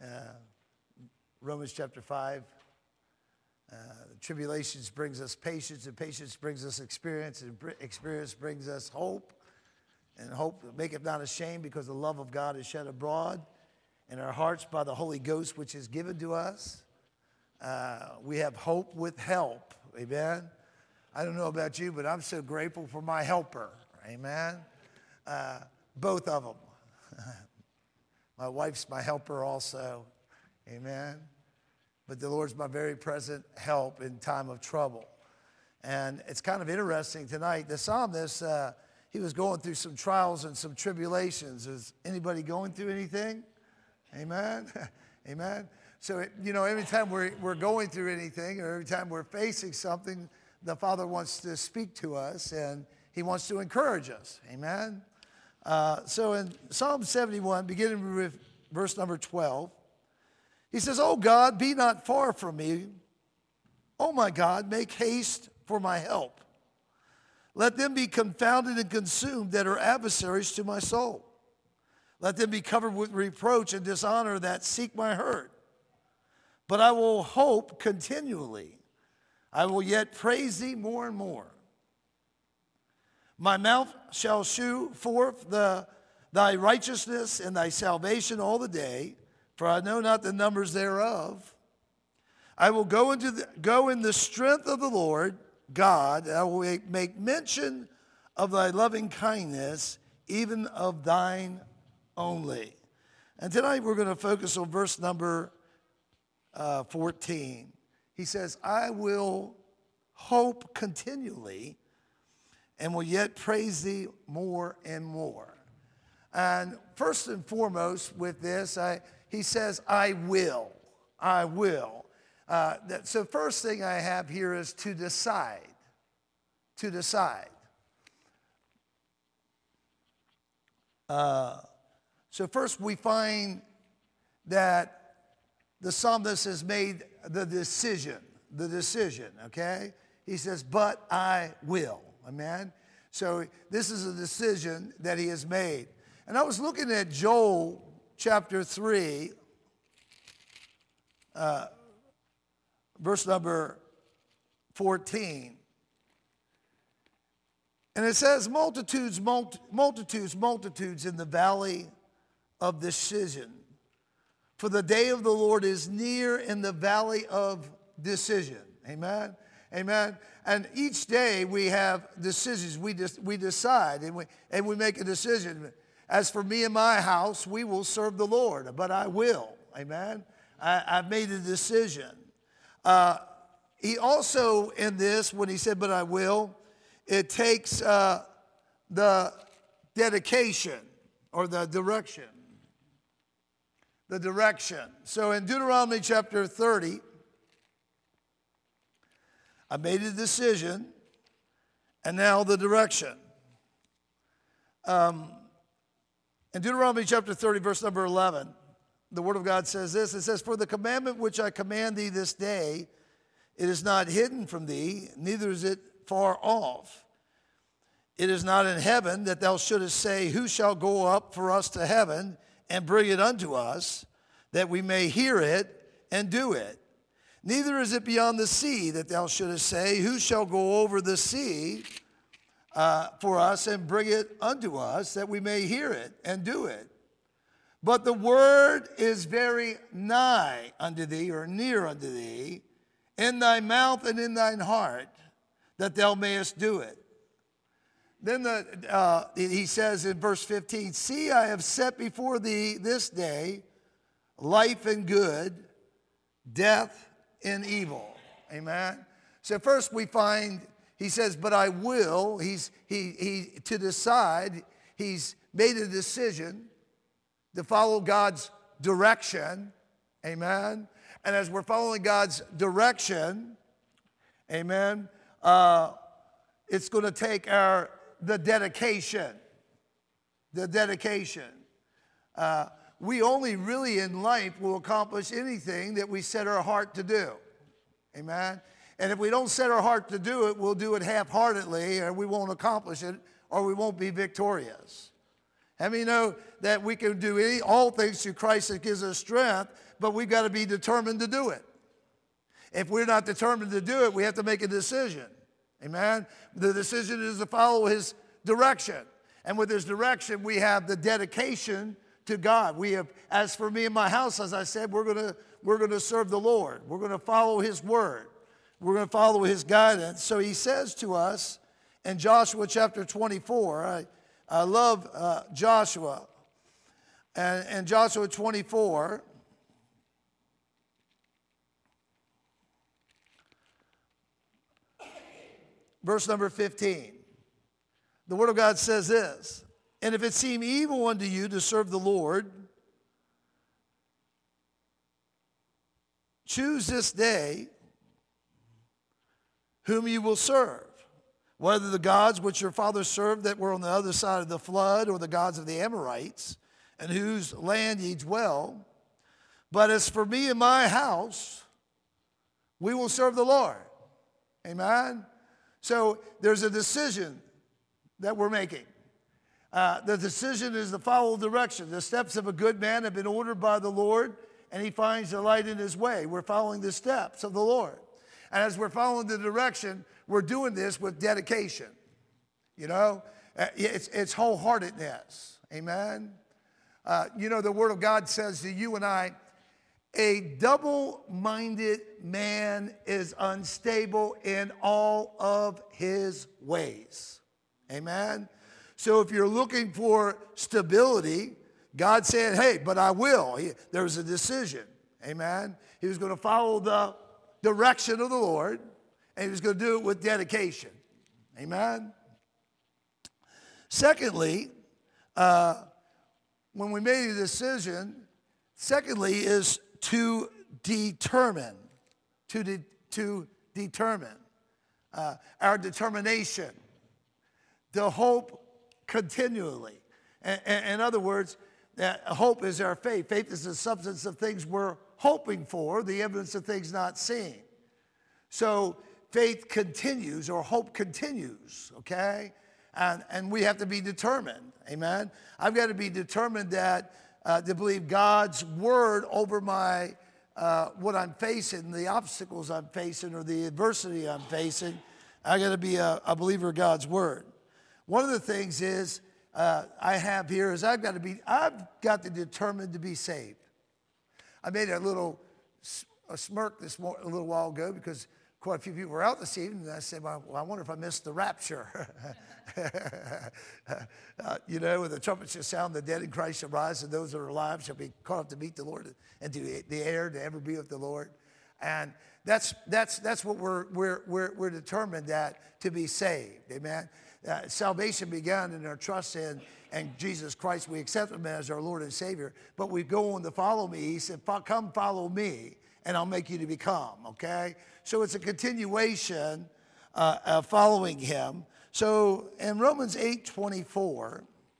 Romans chapter 5. Tribulations brings us patience, and patience brings us experience, and experience brings us hope. And hope maketh not ashamed, because the love of God is shed abroad in our hearts by the Holy Ghost, which is given to us. We have hope with help. Amen. I don't know about you, but I'm so grateful for my helper. Amen. Both of them. My wife's my helper also. Amen. But the Lord's my very present help in time of trouble. And it's kind of interesting tonight. The psalmist, he was going through some trials and some tribulations. Is anybody going through anything? Amen. Amen. So, every time we're going through anything, or every time we're facing something, the Father wants to speak to us, and he wants to encourage us. Amen. So in Psalm 71, beginning with verse number 12, he says, "O God, be not far from me. O my God, make haste for my help. Let them be confounded and consumed that are adversaries to my soul. Let them be covered with reproach and dishonor that seek my hurt. But I will hope continually. I will yet praise thee more and more. My mouth shall shew forth thy righteousness and thy salvation all the day, for I know not the numbers thereof. I will go in the strength of the Lord God, and I will make mention of thy loving kindness, even of thine only." And tonight we're going to focus on verse number 14. He says, "I will hope continually and will yet praise thee more and more." And first and foremost with this, he says, I will. So first thing I have here is to decide. To decide. So first we find that the psalmist has made the decision, okay? He says, but I will, amen? So this is a decision that he has made. And I was looking at Joel chapter 3, verse number 14. And it says, multitudes in the valley of decision. For the day of the Lord is near in the valley of decision. Amen? Amen? And each day we have decisions. We decide and we make a decision. As for me and my house, we will serve the Lord. But I will. Amen? I've made a decision. He also, in this, when he said, but I will, it takes the dedication or the direction. The direction. So in Deuteronomy chapter 30, I made a decision, and now the direction. In Deuteronomy chapter 30, verse number 11, the Word of God says this. It says, "For the commandment which I command thee this day, it is not hidden from thee, neither is it far off. It is not in heaven, that thou shouldest say, Who shall go up for us to heaven and bring it unto us, that we may hear it and do it? Neither is it beyond the sea, that thou shouldest say, Who shall go over the sea for us and bring it unto us, that we may hear it and do it? But the word is very nigh unto thee," or near unto thee, "in thy mouth and in thine heart, that thou mayest do it." Then he says in verse 15, "See, I have set before thee this day life and good, death and evil." Amen. So first we find, he says, but I will. To decide, he's made a decision to follow God's direction. Amen. And as we're following God's direction, amen, it's going to take the dedication. The dedication. We only really in life will accomplish anything that we set our heart to do. Amen. And if we don't set our heart to do it, we'll do it half-heartedly, or we won't accomplish it, or we won't be victorious. How many know that we can do all things through Christ that gives us strength, but we've got to be determined to do it. If we're not determined to do it, we have to make a decision. Amen? The decision is to follow his direction. And with his direction, we have the dedication to God. We have, as for me and my house, as I said, we're going to serve the Lord. We're going to follow his word. We're going to follow his guidance. So he says to us in Joshua chapter 24, I love Joshua. And Joshua 24, verse number 15. The Word of God says this, and if it seem evil unto you to serve the Lord, choose this day whom you will serve, whether the gods which your fathers served that were on the other side of the flood, or the gods of the Amorites, in whose land ye dwell. But as for me and my house, we will serve the Lord. Amen? So there's a decision that we're making. The decision is to follow direction. The steps of a good man have been ordered by the Lord, and he finds delight in his way. We're following the steps of the Lord. And as we're following the direction, we're doing this with dedication. You know, it's wholeheartedness. Amen? You know, the Word of God says to you and I, a double-minded man is unstable in all of his ways. Amen? So if you're looking for stability, God said, hey, but I will. There was a decision. Amen? He was going to follow the direction of the Lord, and he was going to do it with dedication. Amen? Secondly, when we made a decision, secondly is to determine. To determine. Our determination. To hope continually. In other words, hope is our faith. Faith is the substance of things we're hoping for, the evidence of things not seen. So faith continues, or hope continues, okay? And we have to be determined, amen? I've got to be determined that to believe God's word over my what I'm facing, the obstacles I'm facing, or the adversity I'm facing. I got to be a believer of God's word. One of the things is I have here is I've got to determine to be saved. I made a smirk a little while ago because quite a few people were out this evening, and I said, well, I wonder if I missed the rapture. You know, when the trumpet shall sound, the dead in Christ shall rise, and those that are alive shall be caught up to meet the Lord and to the air to ever be with the Lord. And that's what we're determined that to be saved. Amen. Salvation began in our trust in Jesus Christ. We accept him as our Lord and Savior, but we go on to follow me. He said, come follow me, and I'll make you to become, okay? So it's a continuation of following him. So in Romans 8:24,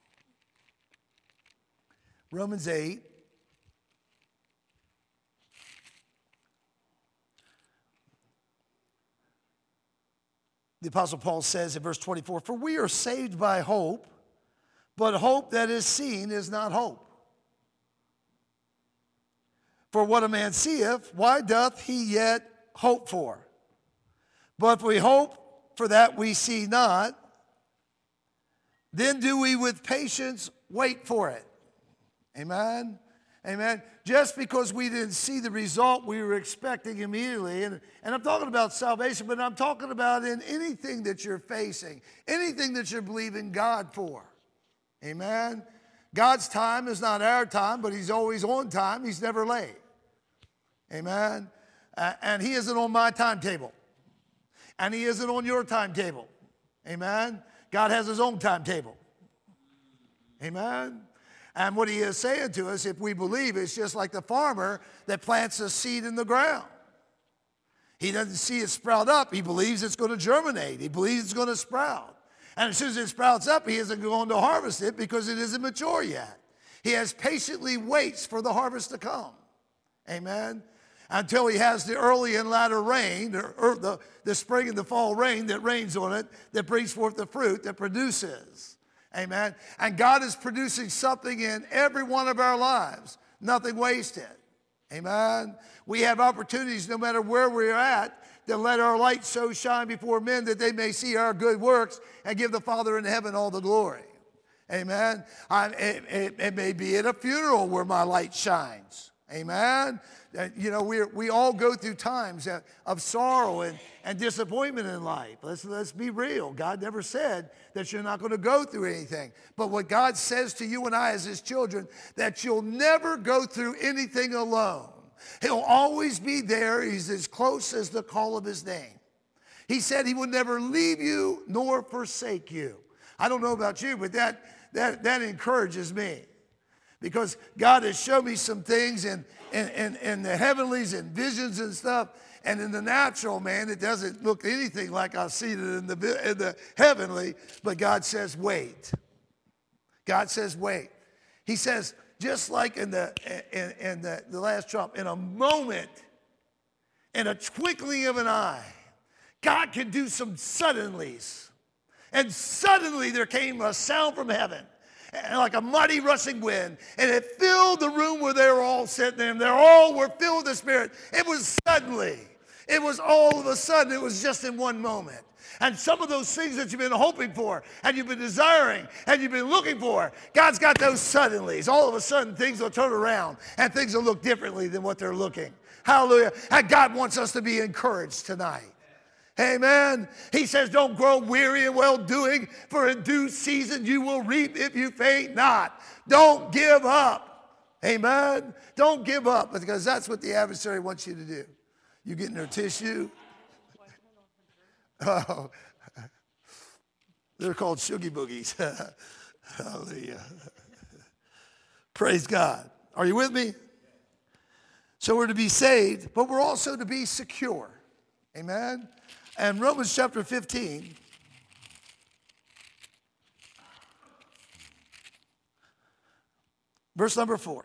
Romans 8, the Apostle Paul says in verse 24, for we are saved by hope, but hope that is seen is not hope. For what a man seeth, why doth he yet hope for? But if we hope for that we see not, then do we with patience wait for it. Amen? Amen. Just because we didn't see the result we were expecting immediately, and I'm talking about salvation, but I'm talking about in anything that you're facing, anything that you're believing God for. Amen. God's time is not our time, but he's always on time. He's never late. Amen. And he isn't on my timetable. And he isn't on your timetable. Amen. God has his own timetable. Amen. And what he is saying to us, if we believe, it's just like the farmer that plants a seed in the ground. He doesn't see it sprout up. He believes it's going to germinate. He believes it's going to sprout. And as soon as it sprouts up, he isn't going to harvest it because it isn't mature yet. He has patiently waits for the harvest to come. Amen. Until he has the early and latter rain, the spring and the fall rain that rains on it, that brings forth the fruit that produces. Amen. And God is producing something in every one of our lives. Nothing wasted. Amen. We have opportunities no matter where we're at to let our light so shine before men that they may see our good works and give the Father in heaven all the glory. Amen. It may be at a funeral where my light shines. Amen. You know, we all go through times of sorrow and disappointment in life. Let's be real. God never said that you're not going to go through anything. But what God says to you and I as his children, that you'll never go through anything alone. He'll always be there. He's as close as the call of his name. He said he would never leave you nor forsake you. I don't know about you, but that encourages me. Because God has shown me some things in the heavenlies and visions and stuff. And in the natural, man, it doesn't look anything like I see it in the heavenly. But God says, wait. God says, wait. He says, just like in the last trump, in a moment, in a twinkling of an eye, God can do some suddenlies. And suddenly there came a sound from heaven, and like a mighty rushing wind, and it filled the room where they were all sitting there, and they all were filled with the Spirit. It was suddenly. It was all of a sudden. It was just in one moment. And some of those things that you've been hoping for, and you've been desiring, and you've been looking for, God's got those suddenlies. All of a sudden, things will turn around, and things will look differently than what they're looking. Hallelujah. And God wants us to be encouraged tonight. Amen. He says, don't grow weary in well-doing, for in due season you will reap if you faint not. Don't give up. Amen. Don't give up, because that's what the adversary wants you to do. You getting their tissue? Oh, they're called shoogie boogies. Hallelujah. Praise God. Are you with me? So we're to be saved, but we're also to be secure. Amen. And Romans chapter 15, verse number 4.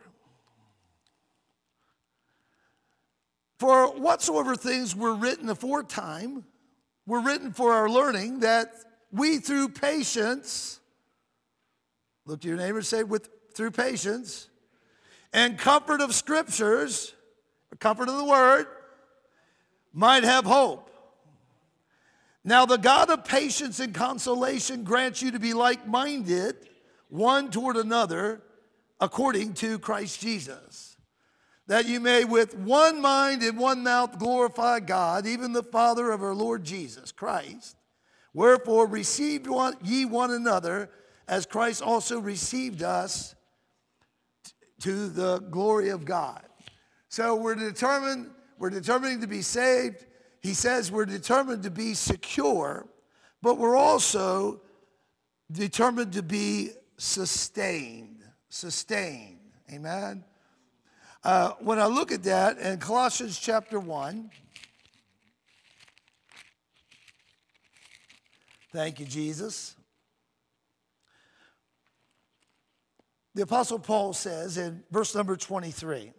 For whatsoever things were written aforetime were written for our learning, that we through patience, look to your neighbor and say, through patience, and comfort of scriptures, comfort of the word, might have hope. Now the God of patience and consolation grants you to be like-minded, one toward another, according to Christ Jesus, that you may with one mind and one mouth glorify God, even the Father of our Lord Jesus Christ. Wherefore receive ye one another, as Christ also received us to the glory of God. So we're determining to be saved. He says we're determined to be secure, but we're also determined to be sustained. Sustained. Amen. When I look at that in Colossians chapter 1, thank you, Jesus. The Apostle Paul says in verse number 23,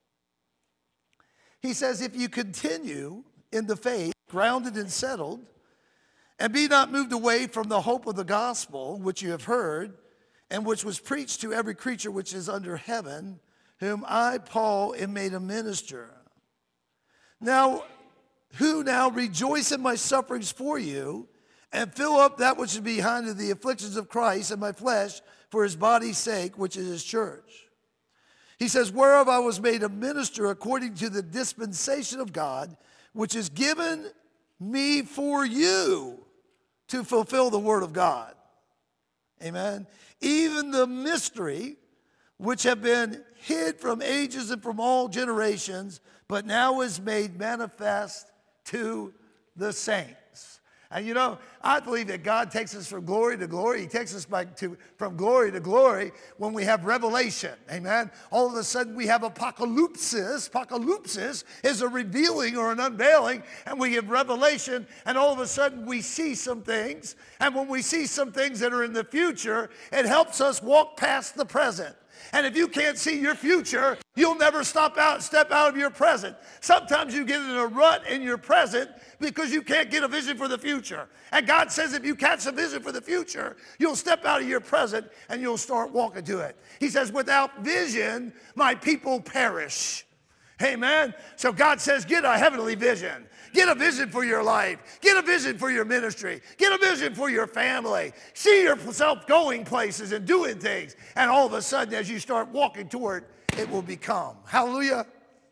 he says, if you continue in the faith, grounded and settled, and be not moved away from the hope of the gospel, which you have heard, and which was preached to every creature which is under heaven, whom I, Paul, am made a minister. Now, who now rejoice in my sufferings for you, and fill up that which is behind of the afflictions of Christ in my flesh for his body's sake, which is his church. He says, whereof I was made a minister according to the dispensation of God, which is given me for you to fulfill the word of God. Amen. Even the mystery which have been hid from ages and from all generations, but now is made manifest to the saints. And you know, I believe that God takes us from glory to glory. He takes us from glory to glory when we have revelation. Amen. All of a sudden we have apocalypsis. Apocalypsis is a revealing or an unveiling, and we have revelation, and all of a sudden we see some things. And when we see some things that are in the future, it helps us walk past the present. And if you can't see your future, you'll never step out of your present. Sometimes you get in a rut in your present because you can't get a vision for the future. And God says if you catch a vision for the future, you'll step out of your present and you'll start walking to it. He says, without vision, my people perish. Amen. So God says, get a heavenly vision. Get a vision for your life. Get a vision for your ministry. Get a vision for your family. See yourself going places and doing things. And all of a sudden, as you start walking toward it, it will become. Hallelujah.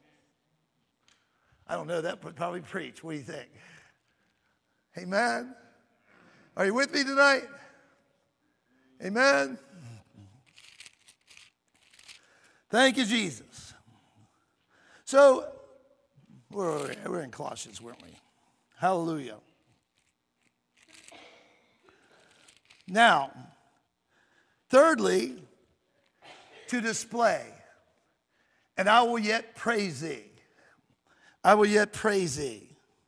I don't know, that would probably preach. What do you think? Amen. Are you with me tonight? Amen. Thank you, Jesus. So, we're in Colossians, weren't we? Hallelujah. Now, thirdly, to display. And I will yet praise thee. I will yet praise thee.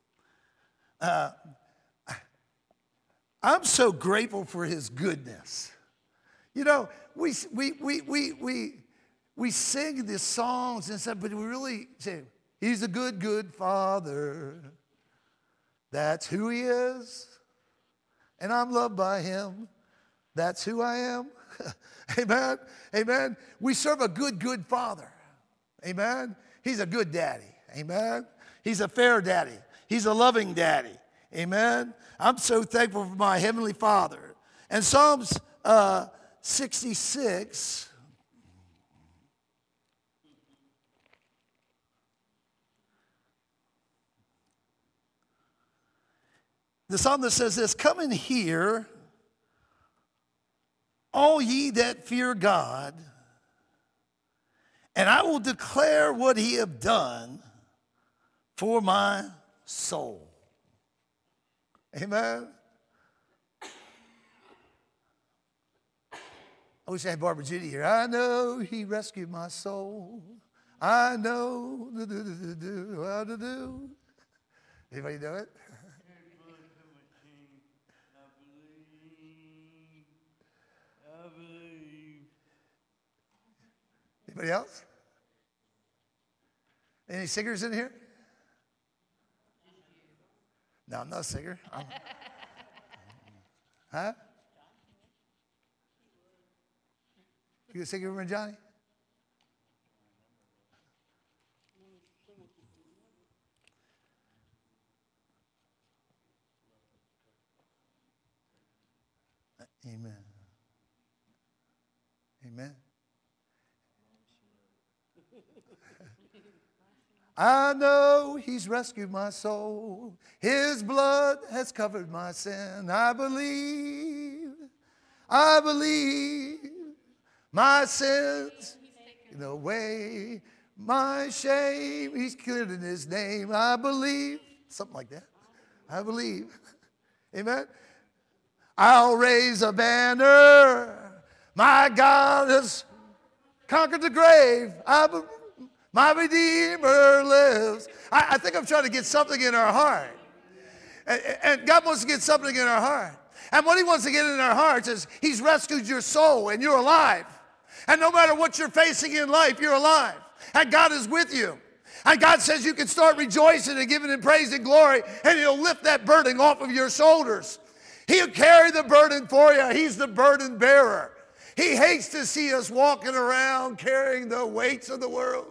I'm so grateful for his goodness. You know, we sing these songs and stuff, but we really say, he's a good, good father. That's who he is. And I'm loved by him. That's who I am. Amen. Amen. We serve a good, good father. Amen. He's a good daddy. Amen. He's a fair daddy. He's a loving daddy. Amen. I'm so thankful for my heavenly Father. And Psalms 66. The psalmist says this, come and hear, all ye that fear God, and I will declare what he have done for my soul. Amen. I wish I had Barbara Judy here. I know he rescued my soul. I know how to do. Anybody know it? Anybody else? Any singers in here? No, I'm not a singer. Huh? You a singer, Reverend Johnny? Amen. Amen. I know he's rescued my soul. His blood has covered my sin. I believe my sins taken away. My shame, he's cleared in his name. I believe, something like that. I believe. Amen. I'll raise a banner. My God has conquered the grave. My Redeemer lives. I think I'm trying to get something in our heart. And God wants to get something in our heart. And what he wants to get in our hearts is he's rescued your soul and you're alive. And no matter what you're facing in life, you're alive. And God is with you. And God says you can start rejoicing and giving him praise and glory, and he'll lift that burden off of your shoulders. He'll carry the burden for you. He's the burden bearer. He hates to see us walking around carrying the weights of the world.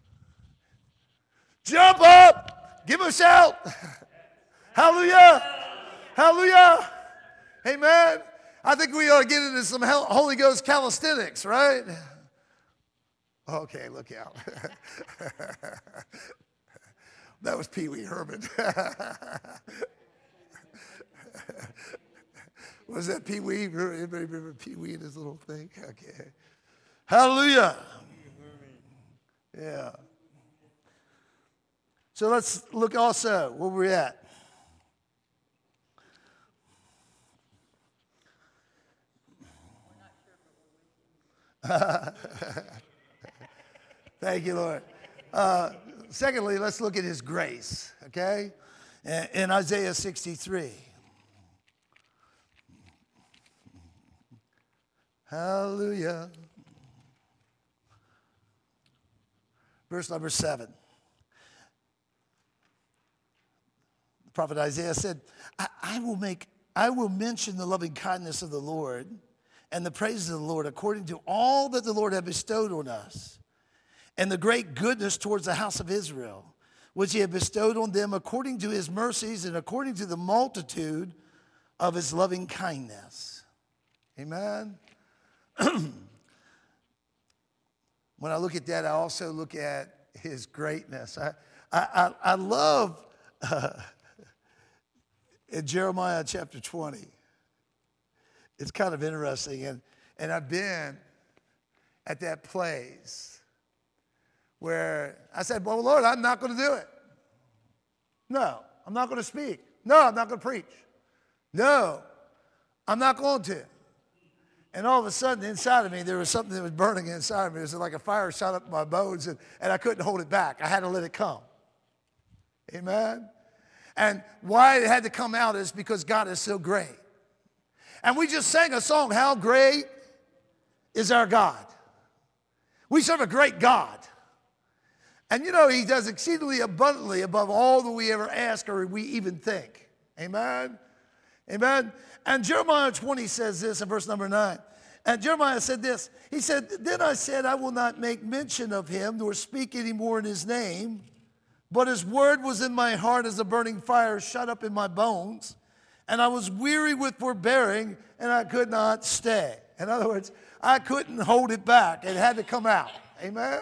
Jump up. Give a shout. Hallelujah. Hallelujah. Amen. I think we ought to get into some Holy Ghost calisthenics, right? Okay, look out. That was Pee Wee Herman. Was that Pee Wee? Anybody remember Pee Wee and his little thing? Okay. Hallelujah. Yeah. So let's look also where we're at. Thank you, Lord. Secondly, let's look at his grace, okay? In Isaiah 63. Hallelujah. Verse number 7. The prophet Isaiah said, I will mention the loving kindness of the Lord and the praises of the Lord according to all that the Lord hath bestowed on us, and the great goodness towards the house of Israel, which he hath bestowed on them according to his mercies and according to the multitude of his loving kindness. Amen. When I look at that, I also look at his greatness. I love in Jeremiah chapter 20. It's kind of interesting. And I've been at that place where I said, well, Lord, I'm not going to do it. No, I'm not going to speak. No, I'm not going to preach. No, I'm not going to. And all of a sudden, inside of me, there was something that was burning inside of me. It was like a fire shot up my bones, and I couldn't hold it back. I had to let it come. Amen? And why it had to come out is because God is so great. And we just sang a song, How Great is Our God. We serve a great God. And you know, he does exceedingly abundantly above all that we ever ask or we even think. Amen? Amen? And Jeremiah 20 says this in verse number 9. And Jeremiah said this. He said, then I said, I will not make mention of him nor speak any more in his name. But his word was in my heart as a burning fire shut up in my bones. And I was weary with forbearing, and I could not stay. In other words, I couldn't hold it back. It had to come out. Amen?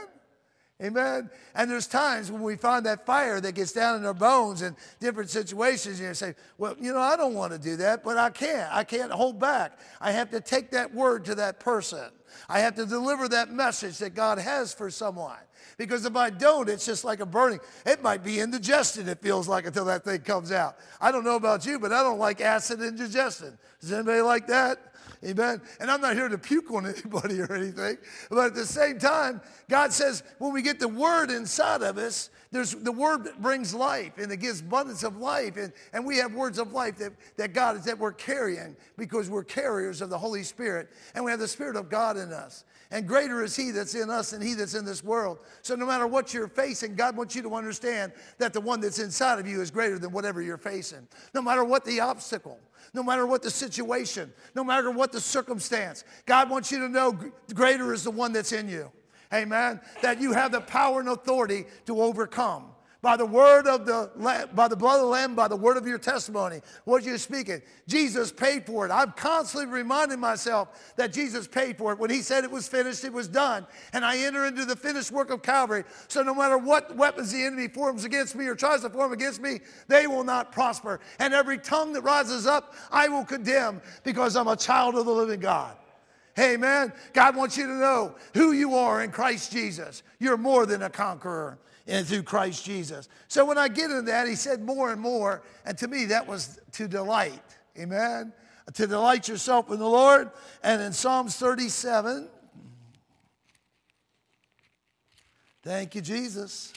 Amen? And there's times when we find that fire that gets down in our bones in different situations, and you say, well, you know, I don't want to do that, but I can't. I can't hold back. I have to take that word to that person. I have to deliver that message that God has for someone. Because if I don't, it's just like a burning. It might be indigestion, it feels like, until that thing comes out. I don't know about you, but I don't like acid indigestion. Does anybody like that? Amen. And I'm not here to puke on anybody or anything. But at the same time, God says when we get the word inside of us, the word that brings life and it gives abundance of life. And we have words of life that we're carrying because we're carriers of the Holy Spirit. And we have the Spirit of God in us. And greater is he that's in us than he that's in this world. So no matter what you're facing, God wants you to understand that the one that's inside of you is greater than whatever you're facing. No matter what the obstacle, no matter what the situation, no matter what the circumstance, God wants you to know greater is the one that's in you. Amen. That you have the power and authority to overcome. By the word of by the blood of the Lamb, by the word of your testimony, what you're speaking. Jesus paid for it. I'm constantly reminding myself that Jesus paid for it. When he said it was finished, it was done. And I enter into the finished work of Calvary. So no matter what weapons the enemy forms against me or tries to form against me, they will not prosper. And every tongue that rises up, I will condemn because I'm a child of the living God. Amen. God wants you to know who you are in Christ Jesus. You're more than a conqueror. And through Christ Jesus. So when I get into that, he said more and more. And to me, that was to delight. Amen. To delight yourself in the Lord. And in Psalms 37. Thank you, Jesus.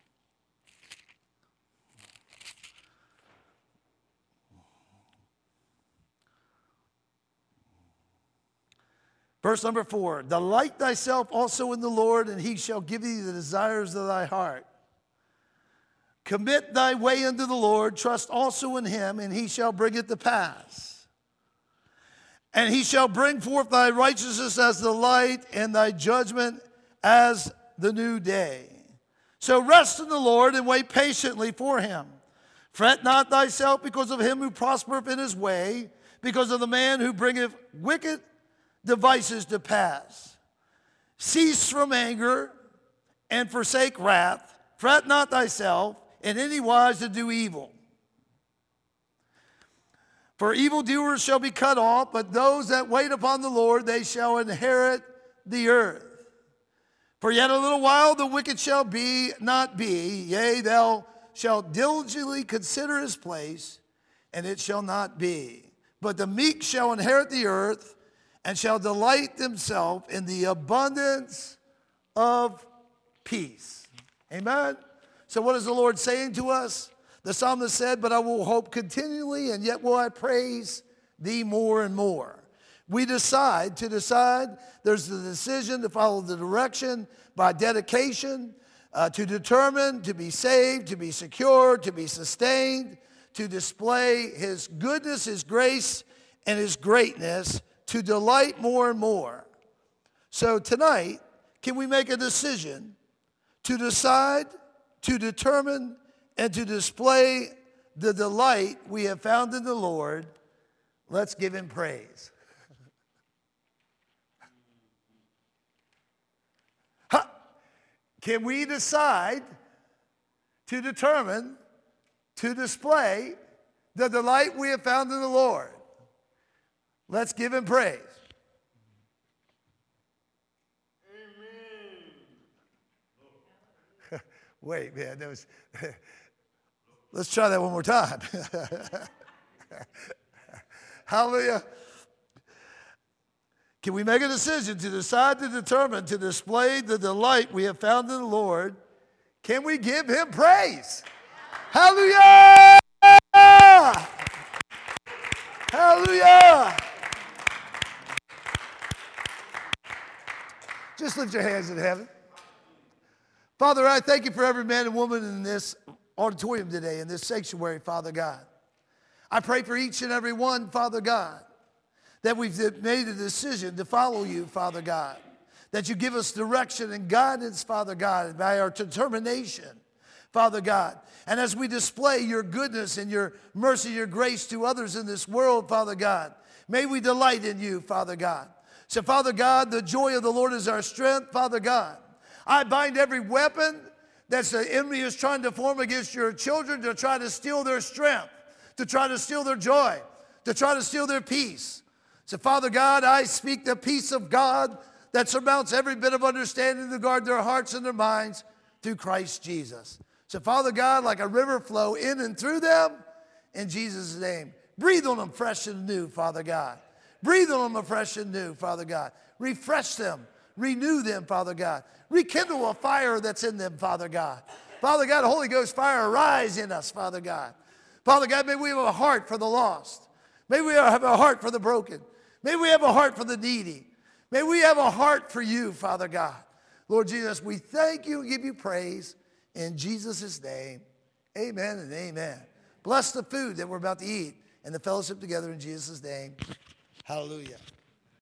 Verse number 4, delight thyself also in the Lord, and he shall give thee the desires of thy heart. Commit thy way unto the Lord, trust also in him, and he shall bring it to pass. And he shall bring forth thy righteousness as the light, and thy judgment as the new day. So rest in the Lord, and wait patiently for him. Fret not thyself because of him who prospereth in his way, because of the man who bringeth wicked devices to pass. Cease from anger and forsake wrath. Fret not thyself in any wise to do evil. For evildoers shall be cut off, but those that wait upon the Lord, they shall inherit the earth. For yet a little while the wicked shall not be, yea, thou shalt diligently consider his place, and it shall not be. But the meek shall inherit the earth, and shall delight themselves in the abundance of peace. Amen? So what is the Lord saying to us? The psalmist said, but I will hope continually, and yet will I praise thee more and more. We decide. There's the decision to follow the direction by dedication. to determine, to be saved, to be secure, to be sustained, to display his goodness, his grace, and his greatness, to delight more and more. So tonight, can we make a decision to decide, to determine, and to display the delight we have found in the Lord? Let's give him praise. Can we decide to determine, to display the delight we have found in the Lord? Let's give him praise. Amen. Wait, man, that was... Let's try that one more time. Hallelujah. Can we make a decision to decide, to determine, to display the delight we have found in the Lord? Can we give him praise? Hallelujah! Hallelujah! Just lift your hands in heaven. Father, I thank you for every man and woman in this auditorium today, in this sanctuary, Father God. I pray for each and every one, Father God, that we've made a decision to follow you, Father God, that you give us direction and guidance, Father God, by our determination, Father God. And as we display your goodness and your mercy, your grace to others in this world, Father God, may we delight in you, Father God. So, Father God, the joy of the Lord is our strength, Father God. I bind every weapon that the enemy is trying to form against your children to try to steal their strength, to try to steal their joy, to try to steal their peace. So, Father God, I speak the peace of God that surmounts every bit of understanding to guard their hearts and their minds through Christ Jesus. So, Father God, like a river flow in and through them, in Jesus' name. Breathe on them fresh and new, Father God. Breathe on them afresh and new, Father God. Refresh them. Renew them, Father God. Rekindle a fire that's in them, Father God. Father God, Holy Ghost fire, arise in us, Father God. Father God, may we have a heart for the lost. May we have a heart for the broken. May we have a heart for the needy. May we have a heart for you, Father God. Lord Jesus, we thank you and give you praise in Jesus' name. Amen and amen. Bless the food that we're about to eat and the fellowship together in Jesus' name. Hallelujah.